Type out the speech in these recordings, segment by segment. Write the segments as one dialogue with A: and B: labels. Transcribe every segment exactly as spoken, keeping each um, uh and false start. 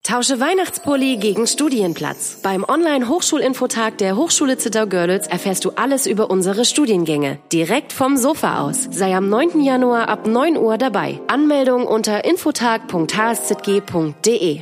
A: Tausche Weihnachtspulli gegen Studienplatz. Beim Online-Hochschulinfotag der Hochschule Zittau-Görlitz erfährst du alles über unsere Studiengänge. Direkt vom Sofa aus. Sei am neunten Januar ab neun Uhr dabei. Anmeldung unter infotag punkt h s z g punkt d e.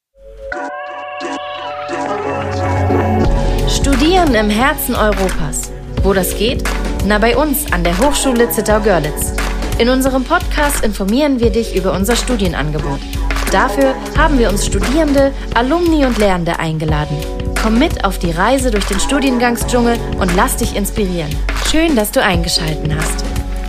B: Studieren im Herzen Europas. Wo das geht? Na, bei uns an der Hochschule Zittau-Görlitz. In unserem Podcast informieren wir dich über unser Studienangebot. Dafür haben wir uns Studierende, Alumni und Lehrende eingeladen. Komm mit auf die Reise durch den Studiengangsdschungel und lass dich inspirieren. Schön, dass du eingeschaltet hast.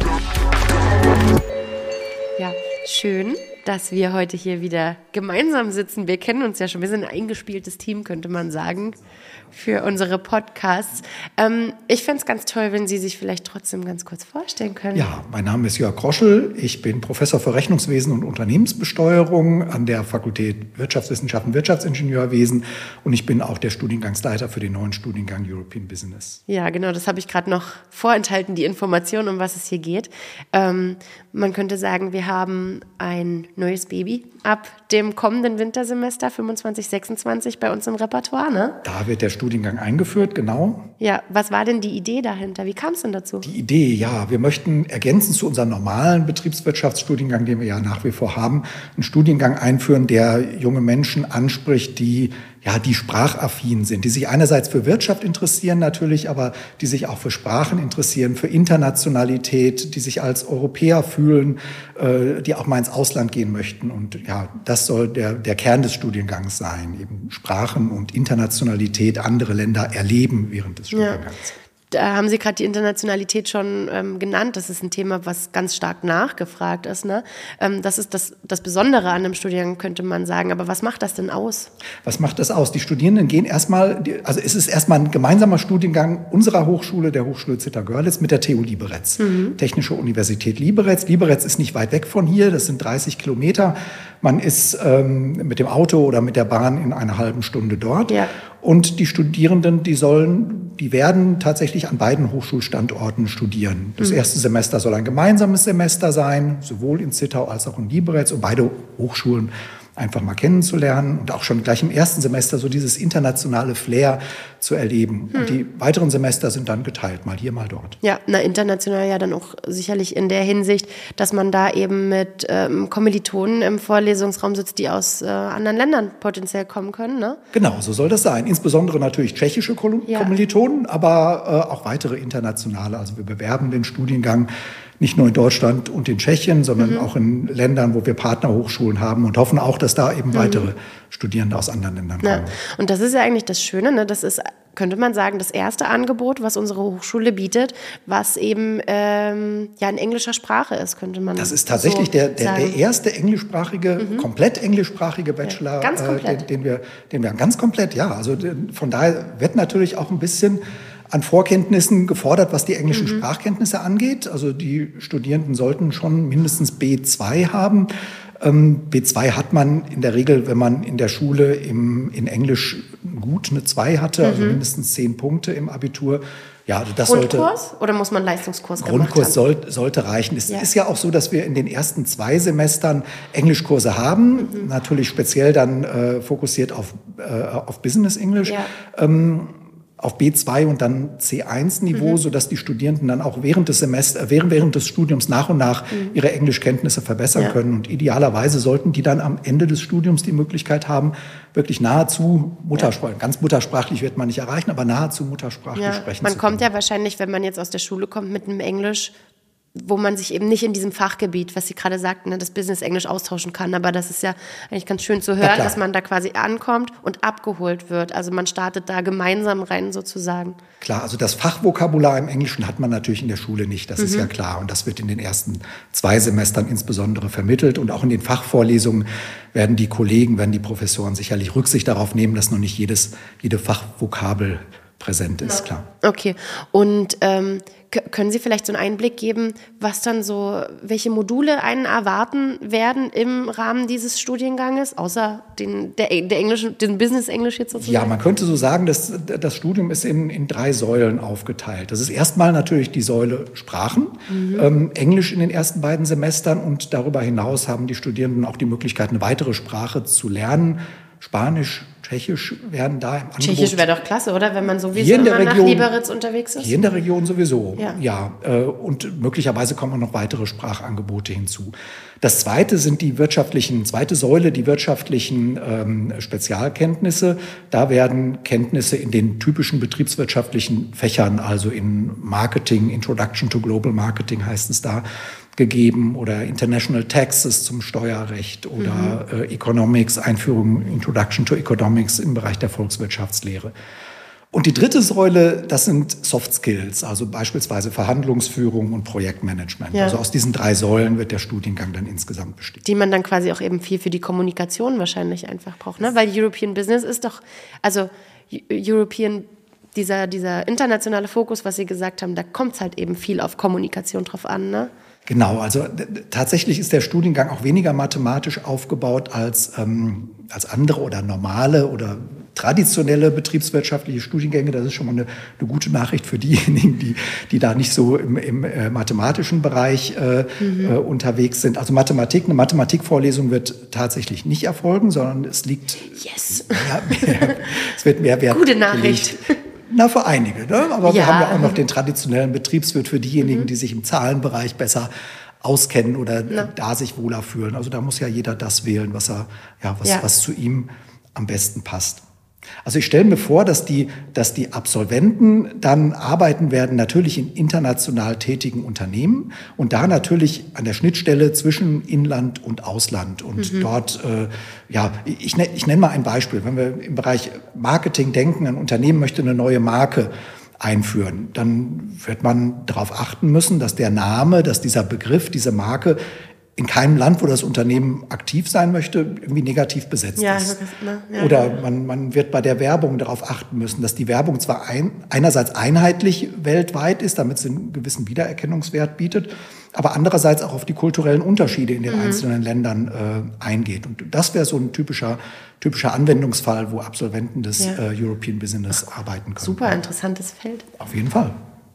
A: Ja, schön, dass wir heute hier wieder gemeinsam sitzen. Wir kennen uns ja schon, wir sind ein eingespieltes Team, könnte man sagen, für unsere Podcasts. Ähm, ich fände es ganz toll, wenn Sie sich vielleicht trotzdem ganz kurz vorstellen können.
C: Ja, mein Name ist Jörg Groschel. Ich bin Professor für Rechnungswesen und Unternehmensbesteuerung an der Fakultät Wirtschaftswissenschaften, Wirtschaftsingenieurwesen und ich bin auch der Studiengangsleiter für den neuen Studiengang European Business.
A: Ja, genau, das habe ich gerade noch vorenthalten, die Information, um was es hier geht. Ähm, man könnte sagen, wir haben ein neues Baby ab dem kommenden Wintersemester fünfundzwanzig sechsundzwanzig bei uns im Repertoire, ne?
C: Da wird der Studiengang eingeführt, genau.
A: Ja, was war denn die Idee dahinter? Wie kam es denn dazu?
C: Die Idee, ja, wir möchten ergänzend zu unserem normalen Betriebswirtschaftsstudiengang, den wir ja nach wie vor haben, einen Studiengang einführen, der junge Menschen anspricht, die ja, die sprachaffin sind, die sich einerseits für Wirtschaft interessieren natürlich, aber die sich auch für Sprachen interessieren, für Internationalität, die sich als Europäer fühlen, äh, die auch mal ins Ausland gehen möchten. Und ja, das soll der, der Kern des Studiengangs sein, eben Sprachen und Internationalität, andere Länder erleben während des Studiengangs. Ja.
A: Da haben Sie gerade die Internationalität schon ähm, genannt. Das ist ein Thema, was ganz stark nachgefragt ist. Ne? Ähm, das ist das, das Besondere an einem Studiengang, könnte man sagen. Aber was macht das denn aus?
C: Was macht das aus? Die Studierenden gehen erstmal, also es ist erstmal ein gemeinsamer Studiengang unserer Hochschule, der Hochschule Zittau-Görlitz, mit der T U Liberec. Mhm. Technische Universität Liberec. Liberec ist nicht weit weg von hier, das sind dreißig Kilometer. Man ist ähm, mit dem Auto oder mit der Bahn in einer halben Stunde dort. Ja. Und die Studierenden, die sollen, die werden tatsächlich an beiden Hochschulstandorten studieren. Das mhm. erste Semester soll ein gemeinsames Semester sein, sowohl in Zittau als auch in Liberec, um beide Hochschulen einfach mal kennenzulernen und auch schon gleich im ersten Semester so dieses internationale Flair zu erleben. Hm. Und die weiteren Semester sind dann geteilt, mal hier, mal dort.
A: Ja, na, international ja dann auch sicherlich in der Hinsicht, dass man da eben mit ähm, Kommilitonen im Vorlesungsraum sitzt, die aus äh, anderen Ländern potenziell kommen können, ne?
C: Genau, so soll das sein. Insbesondere natürlich tschechische Ko- ja. Kommilitonen, aber äh, auch weitere internationale. Also wir bewerben den Studiengang nicht nur in Deutschland und in Tschechien, sondern mhm. auch in Ländern, wo wir Partnerhochschulen haben und hoffen auch, dass da eben mhm. weitere Studierende aus anderen Ländern kommen.
A: Ja. Und das ist ja eigentlich das Schöne, ne? Das ist, könnte man sagen, das erste Angebot, was unsere Hochschule bietet, was eben ähm, ja in englischer Sprache ist, könnte man sagen.
C: Das ist tatsächlich so der, der, der erste englischsprachige, mhm. komplett englischsprachige Bachelor,
A: ja, ganz komplett.
C: Äh, den, den, wir, den wir ganz komplett, ja, also von daher wird natürlich auch ein bisschen an Vorkenntnissen gefordert, was die englischen mhm. Sprachkenntnisse angeht. Also die Studierenden sollten schon mindestens B zwei haben. Ähm, B zwei hat man in der Regel, wenn man in der Schule im, in Englisch gut eine zwei hatte, mhm. also mindestens zehn Punkte im Abitur. Ja, also das
A: Grundkurs
C: sollte,
A: oder muss man Leistungskurs gemacht
C: Grundkurs
A: haben?
C: Soll, sollte reichen. Es
A: ja.
C: ist ja auch so, dass wir in den ersten zwei Semestern Englischkurse haben, mhm. natürlich speziell dann äh, fokussiert auf, äh, auf Business English. Ja. Ähm, auf B zwei und dann C eins Niveau, mhm. sodass die Studierenden dann auch während des Semester, während, während des Studiums nach und nach mhm. ihre Englischkenntnisse verbessern ja. können. Und idealerweise sollten die dann am Ende des Studiums die Möglichkeit haben, wirklich nahezu Muttersprachlich, ja. ganz muttersprachlich wird man nicht erreichen, aber nahezu muttersprachlich
A: ja.
C: sprechen
A: man
C: zu können.
A: Man kommt ja wahrscheinlich, wenn man jetzt aus der Schule kommt, mit einem Englisch, wo man sich eben nicht in diesem Fachgebiet, was Sie gerade sagten, ne, das Business-Englisch austauschen kann. Aber das ist ja eigentlich ganz schön zu hören, ja, dass man da quasi ankommt und abgeholt wird. Also man startet da gemeinsam rein sozusagen.
C: Klar, also das Fachvokabular im Englischen hat man natürlich in der Schule nicht, das mhm. ist ja klar. Und das wird in den ersten zwei Semestern insbesondere vermittelt. Und auch in den Fachvorlesungen werden die Kollegen, werden die Professoren sicherlich Rücksicht darauf nehmen, dass noch nicht jedes, jede Fachvokabel präsent ist, klar.
A: Okay, und ähm, k- können Sie vielleicht so einen Einblick geben, was dann so, welche Module einen erwarten werden im Rahmen dieses Studienganges, außer den, der, der englischen, den Business-Englisch jetzt sozusagen?
C: Ja, man könnte so sagen, dass das Studium ist in, in drei Säulen aufgeteilt. Das ist erstmal natürlich die Säule Sprachen, mhm. ähm, Englisch in den ersten beiden Semestern und darüber hinaus haben die Studierenden auch die Möglichkeit, eine weitere Sprache zu lernen. Spanisch, Tschechisch werden da im Angebot.
B: Tschechisch wäre doch klasse, oder? Wenn man sowieso
C: immer
B: Region,
C: nach
B: nach Liberec unterwegs ist.
C: Hier in der Region sowieso,
B: ja.
C: ja. Und möglicherweise kommen noch weitere Sprachangebote hinzu. Das zweite sind die wirtschaftlichen, zweite Säule, die wirtschaftlichen ähm, Spezialkenntnisse. Da werden Kenntnisse in den typischen betriebswirtschaftlichen Fächern, also in Marketing, Introduction to Global Marketing heißt es da, gegeben oder International Taxes zum Steuerrecht oder mhm. äh, Economics, Einführung, Introduction to Economics im Bereich der Volkswirtschaftslehre. Und die dritte Säule, das sind Soft Skills, also beispielsweise Verhandlungsführung und Projektmanagement. Ja. Also aus diesen drei Säulen wird der Studiengang dann insgesamt bestehen.
B: Die man dann quasi auch eben viel für die Kommunikation wahrscheinlich einfach braucht, ne? Weil European Business ist doch, also European Dieser, dieser internationale Fokus, was Sie gesagt haben, da kommt es halt eben viel auf Kommunikation drauf an, ne?
C: Genau, also tatsächlich ist der Studiengang auch weniger mathematisch aufgebaut als, ähm, als andere oder normale oder traditionelle betriebswirtschaftliche Studiengänge. Das ist schon mal eine, eine gute Nachricht für diejenigen, die, die da nicht so im, im äh, mathematischen Bereich äh, mhm. äh, unterwegs sind. Also Mathematik, eine Mathematikvorlesung wird tatsächlich nicht erfolgen, sondern es liegt...
B: Yes!
C: Mehr, mehr, es wird mehr Wert
B: Gute Nachricht.
C: gelegt. Na, für einige, ne? Aber
B: ja.
C: wir haben ja auch noch den traditionellen Betriebswirt für diejenigen,
B: mhm.
C: die sich im Zahlenbereich besser auskennen oder
B: Na.
C: da sich wohler fühlen. Also da muss ja jeder das wählen, was er, ja, was,
B: ja.
C: was zu ihm am besten passt. Also ich stelle mir vor, dass die, dass die Absolventen dann arbeiten werden, natürlich in international tätigen Unternehmen und da natürlich an der Schnittstelle zwischen Inland und Ausland. Und mhm. dort, äh, ja, ich, ne, ich nenne mal ein Beispiel. Wenn wir im Bereich Marketing denken, ein Unternehmen möchte eine neue Marke einführen, dann wird man darauf achten müssen, dass der Name, dass dieser Begriff, diese Marke in keinem Land, wo das Unternehmen aktiv sein möchte, irgendwie negativ besetzt
B: ja,
C: ist.
B: Ne? Ja,
C: Oder
B: ja.
C: man, man wird bei der Werbung darauf achten müssen, dass die Werbung zwar ein, einerseits einheitlich weltweit ist, damit sie einen gewissen Wiedererkennungswert bietet, aber andererseits auch auf die kulturellen Unterschiede in den mhm. einzelnen Ländern äh, eingeht. Und das wäre so ein typischer, typischer Anwendungsfall, wo Absolventen des ja. äh, European Business Ach, arbeiten können.
B: Super interessantes Feld.
C: Auf jeden Fall.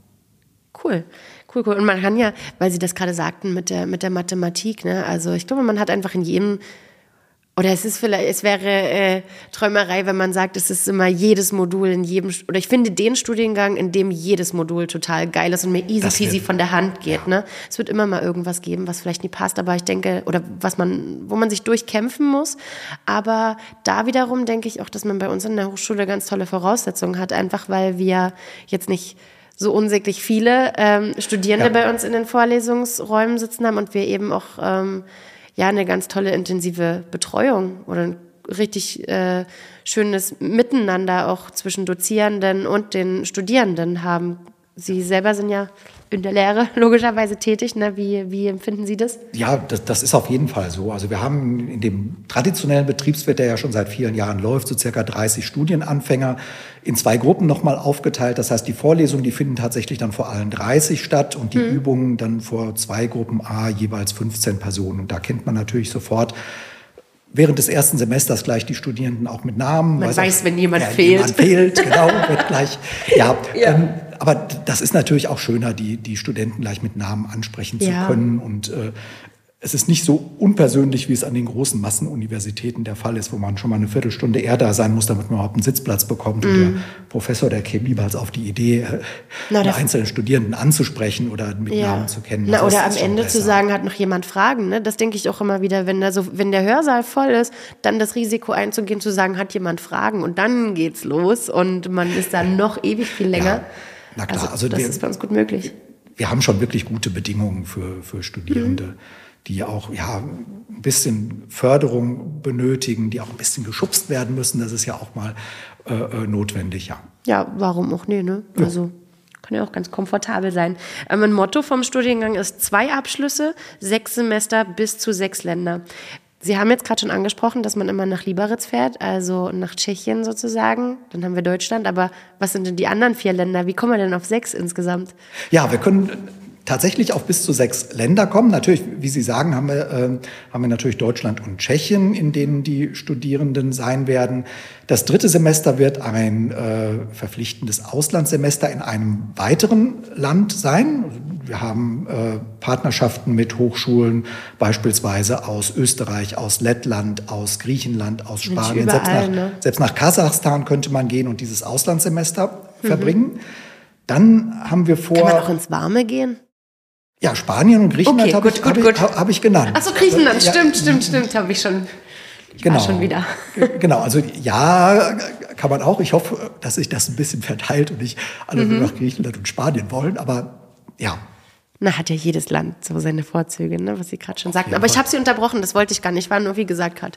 B: Cool. Cool, cool. Und man kann ja, weil Sie das gerade sagten mit der, mit der Mathematik, ne, also ich glaube, man hat einfach in jedem, oder es ist vielleicht, es wäre äh, Träumerei, wenn man sagt, es ist immer jedes Modul in jedem, oder ich finde den Studiengang, in dem jedes Modul total geil ist und mir easy peasy von der Hand geht, ja. ne. Es wird immer mal irgendwas geben, was vielleicht nie passt, aber ich denke, oder was man, wo man sich durchkämpfen muss, aber da wiederum denke ich auch, dass man bei uns in der Hochschule ganz tolle Voraussetzungen hat, einfach weil wir jetzt nicht so unsäglich viele ähm, Studierende ja. bei uns in den Vorlesungsräumen sitzen haben und wir eben auch ähm, ja eine ganz tolle intensive Betreuung oder ein richtig äh, schönes Miteinander auch zwischen Dozierenden und den Studierenden haben. Sie selber sind ja in der Lehre logischerweise tätig. Ne? Wie, wie empfinden Sie das?
C: Ja, das, das ist auf jeden Fall so. Also wir haben in dem traditionellen Betriebswirt, der ja schon seit vielen Jahren läuft, so circa dreißig Studienanfänger in zwei Gruppen nochmal aufgeteilt. Das heißt, die Vorlesungen, die finden tatsächlich dann vor allen dreißig statt und die mhm. Übungen dann vor zwei Gruppen A jeweils fünfzehn Personen. Und da kennt man natürlich sofort während des ersten Semesters gleich die Studierenden auch mit Namen.
B: Man weiß,
C: auch,
B: wenn jemand
C: ja,
B: fehlt.
C: Jemand fehlt, genau, wird gleich, ja.
B: ja.
C: Ähm, aber das ist natürlich auch schöner, die, die Studenten gleich mit Namen ansprechen
B: ja.
C: zu können. Und äh, es ist nicht so unpersönlich, wie es an den großen Massenuniversitäten der Fall ist, wo man schon mal eine Viertelstunde eher da sein muss, damit man überhaupt einen Sitzplatz bekommt. Mm. Und der Professor, der käme niemals auf die Idee, Na, einen einzelnen Studierenden anzusprechen oder mit
B: ja.
C: Namen zu kennen.
B: Na,
C: also
B: oder am Ende besser. zu sagen, hat noch jemand Fragen. Ne? Das denke ich auch immer wieder, wenn, da so, wenn der Hörsaal voll ist, dann das Risiko einzugehen, zu sagen, hat jemand Fragen? Und dann geht's los und man ist dann noch ewig viel länger.
C: Ja. Na klar,
B: also,
C: also
B: das
C: wir,
B: ist bei uns gut möglich.
C: Wir haben schon wirklich gute Bedingungen für, für Studierende, mhm. die auch ja, ein bisschen Förderung benötigen, die auch ein bisschen geschubst werden müssen. Das ist ja auch mal äh, notwendig, ja.
B: Ja, warum auch nicht, ne?
C: Ja.
B: Also kann ja auch ganz komfortabel sein. Ähm, ein Motto vom Studiengang ist zwei Abschlüsse, sechs Semester bis zu sechs Länder. Sie haben jetzt gerade schon angesprochen, dass man immer nach Liberec fährt, also nach Tschechien sozusagen. Dann haben wir Deutschland. Aber was sind denn die anderen vier Länder? Wie kommen wir denn auf sechs insgesamt?
C: Ja, wir können tatsächlich auf bis zu sechs Länder kommen. Natürlich, wie Sie sagen, haben wir, äh, haben wir natürlich Deutschland und Tschechien, in denen die Studierenden sein werden. Das dritte Semester wird ein äh, verpflichtendes Auslandssemester in einem weiteren Land sein. Wir haben äh, Partnerschaften mit Hochschulen, beispielsweise aus Österreich, aus Lettland, aus Griechenland, aus Spanien.
A: Überall,
C: selbst, nach,
A: ne?
C: selbst nach Kasachstan könnte man gehen und dieses Auslandssemester mhm. verbringen. Dann haben wir vor...
A: Kann man auch ins Warme gehen?
C: Ja, Spanien und Griechenland
A: okay,
C: habe ich, hab ich, hab ich genannt.
A: Ach so, Griechenland,
C: ja,
A: stimmt, stimmt, stimmt, habe ich schon... Ich
C: genau,
A: war schon wieder.
C: Genau, also ja, kann man auch. Ich hoffe, dass sich das ein bisschen verteilt und nicht alle mhm. nur nach Griechenland und Spanien wollen, aber ja.
A: Na, hat ja jedes Land so seine Vorzüge, ne, was Sie gerade schon sagten. Aber ich habe Sie unterbrochen, das wollte ich gar nicht, war nur wie gesagt gerade.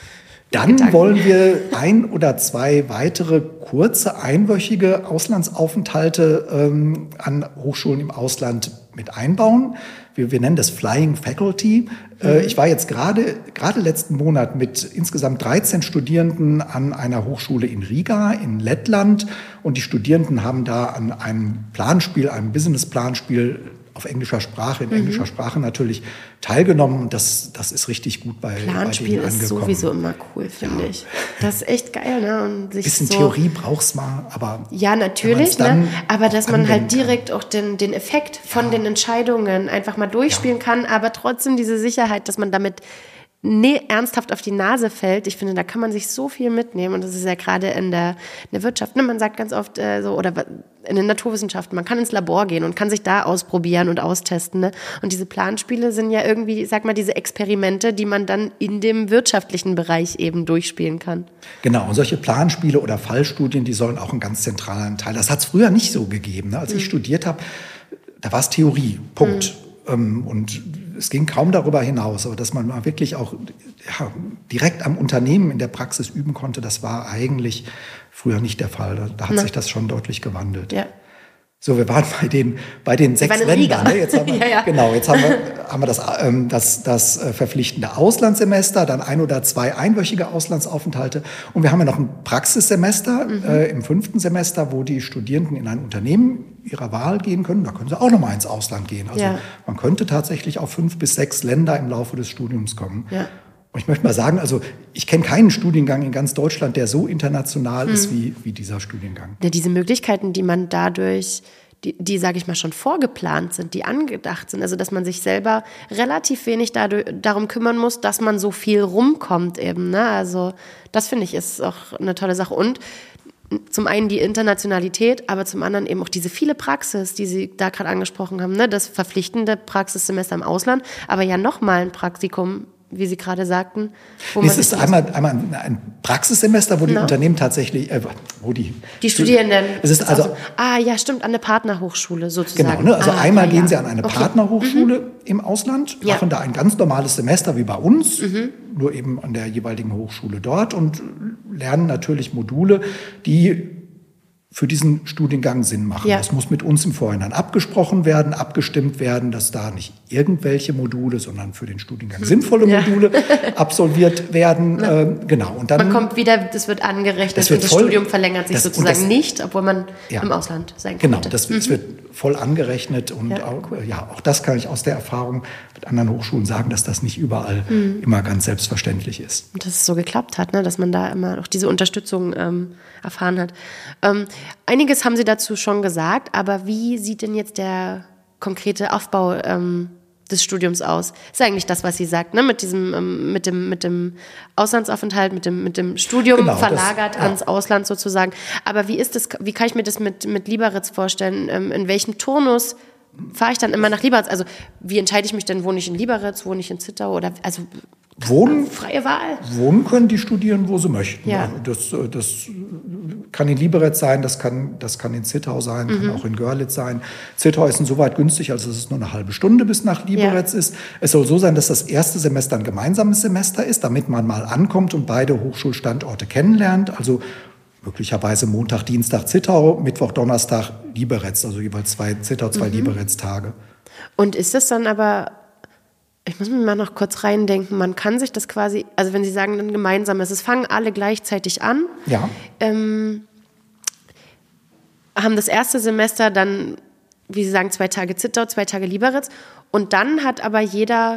C: Dann Gedanken. wollen wir ein oder zwei weitere kurze, einwöchige Auslandsaufenthalte ähm, an Hochschulen im Ausland mit einbauen. Wir, wir nennen das Flying Faculty. Mhm. Äh, ich war jetzt gerade gerade letzten Monat mit insgesamt dreizehn Studierenden an einer Hochschule in Riga in Lettland. Und die Studierenden haben da an einem Planspiel, einem Business-Planspiel auf englischer Sprache, in mhm. englischer Sprache natürlich teilgenommen. Und das, das ist richtig gut bei,
A: Planspiel
C: bei denen
A: ist
C: angekommen.
A: Sowieso immer cool, finde ja. ich. Das ist echt geil, ne? Und sich
C: bisschen
A: so
C: Theorie brauch's mal, aber
A: ja, natürlich, ne? Aber dass man halt direkt kann. auch den, den Effekt von ja. den Entscheidungen einfach mal durchspielen ja. kann, aber trotzdem diese Sicherheit, dass man damit nee, ernsthaft auf die Nase fällt. Ich finde, da kann man sich so viel mitnehmen. Und das ist ja gerade in der, in der Wirtschaft. Ne? Man sagt ganz oft äh, so, oder in den Naturwissenschaften, man kann ins Labor gehen und kann sich da ausprobieren und austesten. Ne? Und diese Planspiele sind ja irgendwie, sag mal, diese Experimente, die man dann in dem wirtschaftlichen Bereich eben durchspielen kann.
C: Genau, und solche Planspiele oder Fallstudien, die sollen auch einen ganz zentralen Teil. Das hat es früher nicht so gegeben. Ne? Als mhm. ich studiert habe, da war es Theorie, Punkt. Mhm. Und es ging kaum darüber hinaus, aber dass man mal wirklich auch ja, direkt am Unternehmen in der Praxis üben konnte, das war eigentlich früher nicht der Fall. Da, da hat Na. sich das schon deutlich gewandelt. Ja. So, wir waren bei den, bei den sechs Ländern. Ne? Jetzt haben wir, ja, ja. Genau, jetzt haben wir, haben wir das, ähm, das, das verpflichtende Auslandssemester, dann ein oder zwei einwöchige Auslandsaufenthalte. Und wir haben ja noch ein Praxissemester mhm. äh, im fünften Semester, wo die Studierenden in ein Unternehmen ihrer Wahl gehen können. Da können sie auch noch mal ins Ausland gehen. Also ja. man könnte tatsächlich auf fünf bis sechs Länder im Laufe des Studiums kommen. Ja. Und ich möchte mal sagen, also ich kenne keinen Studiengang in ganz Deutschland, der so international hm. ist wie, wie dieser Studiengang.
A: Ja, diese Möglichkeiten, die man dadurch, die, die sage ich mal, schon vorgeplant sind, die angedacht sind, also dass man sich selber relativ wenig dadurch, darum kümmern muss, dass man so viel rumkommt eben. Ne? Also das finde ich ist auch eine tolle Sache. Und zum einen die Internationalität, aber zum anderen eben auch diese viele Praxis, die Sie da gerade angesprochen haben, ne? Das verpflichtende Praxissemester im Ausland, aber ja nochmal ein Praktikum, wie Sie gerade sagten.
C: Wo man es ist einmal, einmal ein Praxissemester, wo die no. Unternehmen tatsächlich, äh, wo die...
A: Die Studierenden.
C: Es ist also,
A: ah ja, stimmt, an eine Partnerhochschule sozusagen.
C: Genau, ne? also
A: ah,
C: einmal
A: ja,
C: gehen
A: ja.
C: Sie an eine
A: okay.
C: Partnerhochschule
A: mhm.
C: im Ausland,
A: ja.
C: machen da ein ganz normales Semester wie bei uns,
A: mhm.
C: nur eben an der jeweiligen Hochschule dort und lernen natürlich Module, die für diesen Studiengang Sinn machen.
A: Ja.
C: Das muss mit uns im Vorhinein abgesprochen werden, abgestimmt werden, dass da nicht irgendwelche Module, sondern für den Studiengang sinnvolle ja. Module absolviert werden. Ja. Äh, genau. Und dann,
A: man kommt wieder, das wird angerechnet
C: das wird
A: und das
C: voll,
A: Studium verlängert sich
C: das,
A: sozusagen
C: das,
A: nicht, obwohl man
C: ja.
A: im Ausland sein
C: genau,
A: könnte.
C: Genau, das,
A: mhm.
C: das wird voll angerechnet und
A: ja,
C: auch,
A: cool.
C: ja, auch das kann ich aus der Erfahrung mit anderen Hochschulen sagen, dass das nicht überall mhm. immer ganz selbstverständlich ist.
A: Und dass es so geklappt hat, ne? Dass man da immer auch diese Unterstützung ähm, erfahren hat. Ähm, einiges haben Sie dazu schon gesagt, aber wie sieht denn jetzt der konkrete Aufbau ähm, des Studiums aus? Ist eigentlich das, was Sie sagt, ne? Mit diesem, ähm, mit dem, mit dem Auslandsaufenthalt, mit dem, mit dem Studium genau, verlagert das, ja. ans Ausland sozusagen. Aber wie ist das? Wie kann ich mir das mit mit Liberec vorstellen? Ähm, in welchem Turnus fahre ich dann immer nach Liberec? Also wie entscheide ich mich denn? Wohne ich in Liberec? Wohne ich in Zittau? Oder also
C: Wohnen,
A: freie Wahl.
C: Wohnen können die studieren, wo sie möchten.
A: Ja.
C: Das, das kann in Liberec sein, das kann, das kann in Zittau sein, mhm. kann auch in Görlitz sein. Zittau ist insoweit günstig, als es nur eine halbe Stunde bis nach Liberec ja. ist. Es soll so sein, dass das erste Semester ein gemeinsames Semester ist, damit man mal ankommt und beide Hochschulstandorte kennenlernt. Also möglicherweise Montag, Dienstag Zittau, Mittwoch, Donnerstag Liberec, also jeweils zwei Zittau, zwei mhm. Liberec-Tage.
A: Und ist das dann aber... Ich muss mir mal noch kurz reindenken, man kann sich das quasi, also wenn Sie sagen, ein gemeinsames, es fangen alle gleichzeitig an,
C: ja.
A: ähm, haben das erste Semester dann, wie Sie sagen, zwei Tage Zittau, zwei Tage Liberec und dann hat aber jeder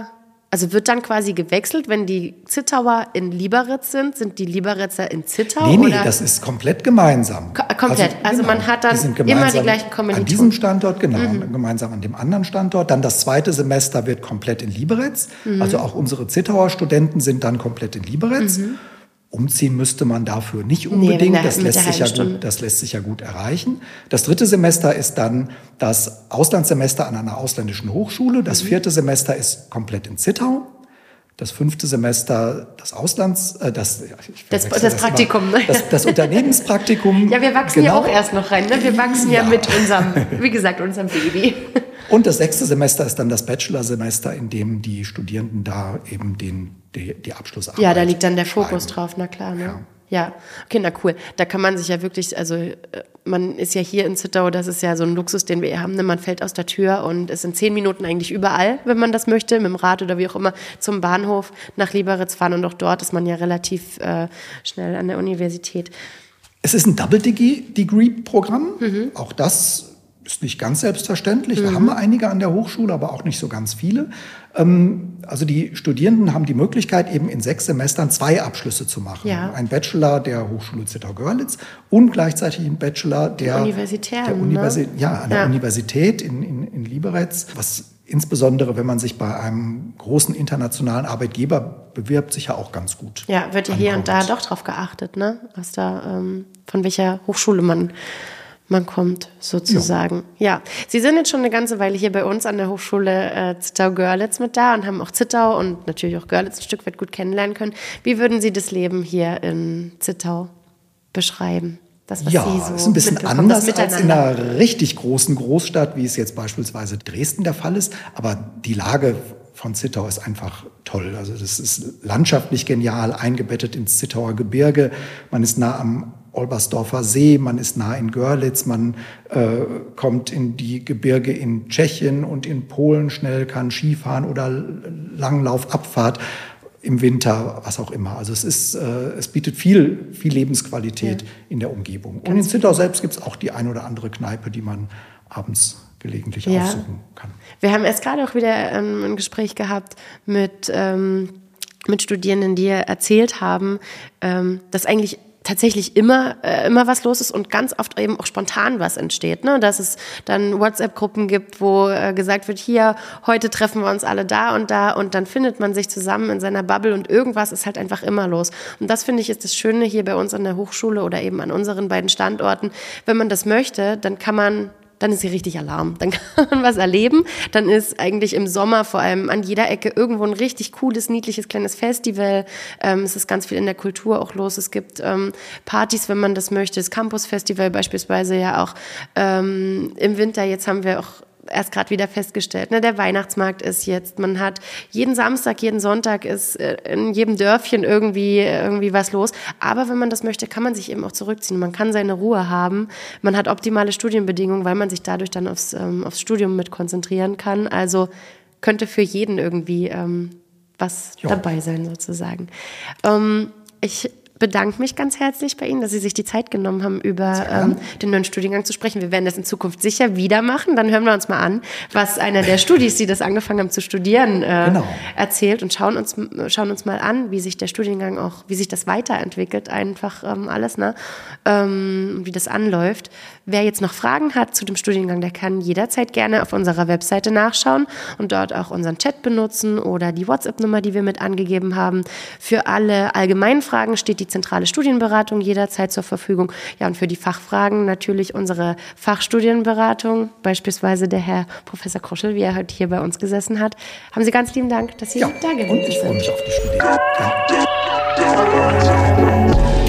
D: Also wird dann quasi gewechselt, wenn die Zittauer in Liberec sind, sind die Liberecer in Zittau?
C: Nee, nee,
D: oder?
C: das ist komplett gemeinsam.
D: Ko- komplett, also, also genau, man hat dann die immer die gleichen Kommilitonen.
C: An diesem Standort, genau, mhm. gemeinsam an dem anderen Standort. Dann das zweite Semester wird komplett in Liberec. Mhm. Also auch unsere Zittauer Studenten sind dann komplett in Liberec. Mhm. Umziehen müsste man dafür nicht unbedingt, nee, das, lässt sich ja gut, das lässt sich ja gut erreichen. Das dritte Semester ist dann das Auslandssemester an einer ausländischen Hochschule. Das mhm. vierte Semester ist komplett in Zittau. Das fünfte Semester das Auslands... Äh, das,
D: das, das, das Praktikum.
C: Immer, das, das Unternehmenspraktikum.
D: Ja, wir wachsen genau. ja auch erst noch rein. Ne? Wir wachsen ja, ja mit unserem, wie gesagt, unserem Baby.
C: Und das sechste Semester ist dann das Bachelorsemester, in dem die Studierenden da eben den, die, die Abschlussarbeit
D: Ja, da liegt dann der Fokus
C: schreiben.
D: drauf, na klar. Ne?
C: Ja.
D: Ja, okay, na cool. Da kann man sich ja wirklich, also man ist ja hier in Zittau, das ist ja so ein Luxus, den wir hier haben. Ne? Man fällt aus der Tür und ist in zehn Minuten eigentlich überall, wenn man das möchte, mit dem Rad oder wie auch immer, zum Bahnhof nach Liberec fahren. Und auch dort ist man ja relativ äh, schnell an der Universität.
C: Es ist ein Double-Degree-Programm. Mhm. Auch das ist nicht ganz selbstverständlich. Da mhm. haben wir einige an der Hochschule, aber auch nicht so ganz viele. Ähm, also die Studierenden haben die Möglichkeit, eben in sechs Semestern zwei Abschlüsse zu machen. Ja. Ein Bachelor der Hochschule Zittau-Görlitz und gleichzeitig ein Bachelor der,
D: Universitären,
C: der Universi-
D: ne?
C: ja, an der
D: ja.
C: Universität in, in, in Liberec, was insbesondere, wenn man sich bei einem großen internationalen Arbeitgeber bewirbt, sicher auch ganz gut.
D: Ja, wird ja hier und da doch drauf geachtet, ne? Was da, ähm, von welcher Hochschule man Man kommt sozusagen. Ja. ja, Sie sind jetzt schon eine ganze Weile hier bei uns an der Hochschule äh, Zittau-Görlitz mit da und haben auch Zittau und natürlich auch Görlitz ein Stück weit gut kennenlernen können. Wie würden Sie das Leben hier in Zittau beschreiben? Das, was
C: ja,
D: Sie so
C: ist ein bisschen anders als in einer richtig großen Großstadt, wie es jetzt beispielsweise Dresden der Fall ist. Aber die Lage von Zittau ist einfach toll. Also das ist landschaftlich genial, eingebettet ins Zittauer Gebirge. Man ist nah am Olbersdorfer See, man ist nah in Görlitz, man äh, kommt in die Gebirge in Tschechien und in Polen schnell, kann Skifahren oder Langlauf, Abfahrt im Winter, was auch immer. Also es ist, äh, es bietet viel, viel Lebensqualität ja. in der Umgebung. Und in Zittau selbst gibt es auch die ein oder andere Kneipe, die man abends gelegentlich ja. aufsuchen kann.
D: Wir haben erst gerade auch wieder ähm, ein Gespräch gehabt mit, ähm, mit Studierenden, die erzählt haben, ähm, dass eigentlich tatsächlich immer äh, immer was los ist und ganz oft eben auch spontan was entsteht, ne? Dass es dann WhatsApp-Gruppen gibt, wo äh, gesagt wird, hier, heute treffen wir uns alle da und da und dann findet man sich zusammen in seiner Bubble und irgendwas ist halt einfach immer los. Und das, finde ich, ist das Schöne hier bei uns an der Hochschule oder eben an unseren beiden Standorten. Wenn man das möchte, dann kann man dann ist hier richtig Alarm. Dann kann man was erleben. Dann ist eigentlich im Sommer vor allem an jeder Ecke irgendwo ein richtig cooles, niedliches, kleines Festival. Ähm, es ist ganz viel in der Kultur auch los. Es gibt ähm, Partys, wenn man das möchte. Das Campus-Festival beispielsweise ja auch ähm, im Winter. Jetzt haben wir auch erst gerade wieder festgestellt, ne, der Weihnachtsmarkt ist jetzt, man hat jeden Samstag, jeden Sonntag ist in jedem Dörfchen irgendwie, irgendwie was los. Aber wenn man das möchte, kann man sich eben auch zurückziehen. Man kann seine Ruhe haben. Man hat optimale Studienbedingungen, weil man sich dadurch dann aufs, ähm, aufs Studium mit konzentrieren kann. Also könnte für jeden irgendwie ähm, was jo. dabei sein sozusagen. Ähm, ich bedanke mich ganz herzlich bei Ihnen, dass Sie sich die Zeit genommen haben, über ähm, den neuen Studiengang zu sprechen. Wir werden das in Zukunft sicher wieder machen. Dann hören wir uns mal an, was einer der Studis, die das angefangen haben zu studieren, äh, genau. erzählt und schauen uns, schauen uns mal an, wie sich der Studiengang auch, wie sich das weiterentwickelt, einfach ähm, alles, ne? Ähm, wie das anläuft. Wer jetzt noch Fragen hat zu dem Studiengang, der kann jederzeit gerne auf unserer Webseite nachschauen und dort auch unseren Chat benutzen oder die WhatsApp-Nummer, die wir mit angegeben haben. Für alle allgemeinen Fragen steht die zentrale Studienberatung jederzeit zur Verfügung. Ja, und für die Fachfragen natürlich unsere Fachstudienberatung, beispielsweise der Herr Professor Kruschel, wie er heute hier bei uns gesessen hat. Haben Sie ganz lieben Dank, dass Sie
C: ja,
D: da gewesen sind.
C: Und ich freue mich auf die Studierenden. Danke.